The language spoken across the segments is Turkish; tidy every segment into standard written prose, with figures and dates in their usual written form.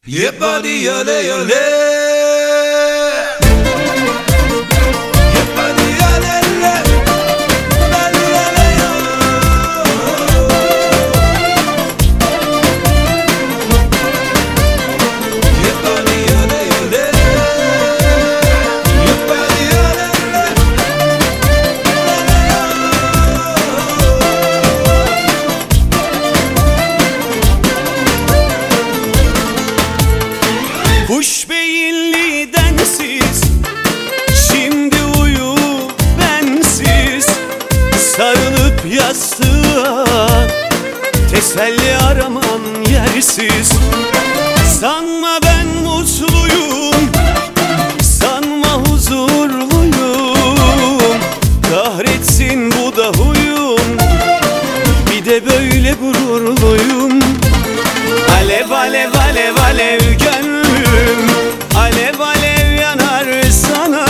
Yepadi yole yole, yepadi yole le, la la la yo. Yepadi yole yole, yepadi yole le, la la yo. Kuş beyinli densiz, şimdi uyu bensiz. Sarılıp yastığa, teselli araman yersiz. Sanma ben mutluyum, sanma huzurluyum. Kahretsin bu da huyum, bir de böyle gururluyum. Alev alev alev alev gönlüm, alev alev yanar sana.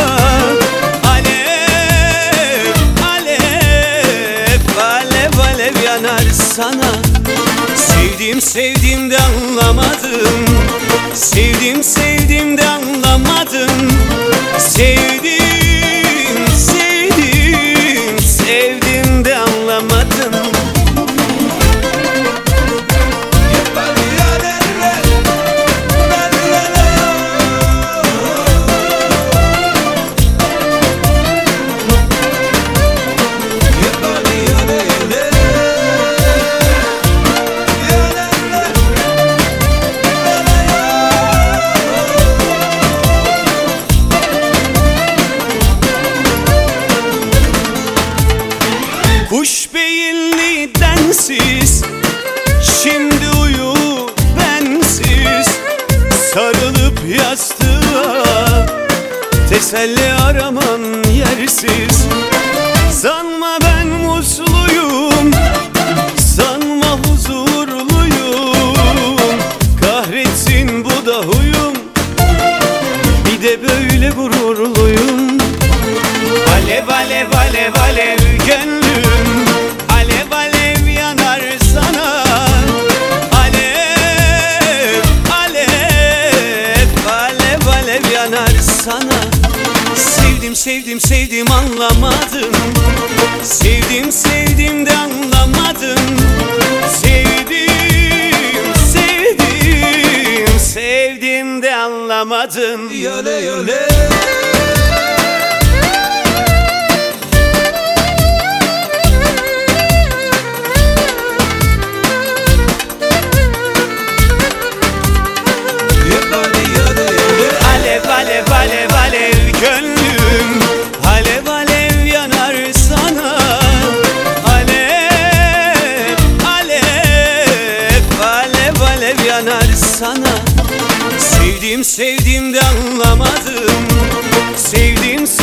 Alev alev alev alev yanar sana. Sevdim sevdim de anlamadım, sevdim sevdim de anlamadım. Sevdim sevdim sevdim de anlamadım. Kuş beyinli densiz, şimdi uyu bensiz. Sarılıp yastığa, teselli araman yersiz. Sanma ben mutluyum, sanma huzurluyum. Kahretsin bu da huyum, bir de böyle gururluyum. Alev alev alev alev gönlüm, alev alev yanar sana. Alev alev alev alev yanar sana. Sevdim sevdim sevdim anlamadım, sevdim sevdim de anlamadım. Sevdim sevdim sevdim de anlamadım. Yole yole. Alev alev alev alev gönlüm, alev alev yanar sana. Alev alev alev alev yanar sana. Sevdim sevdim de anlamadım, sevdim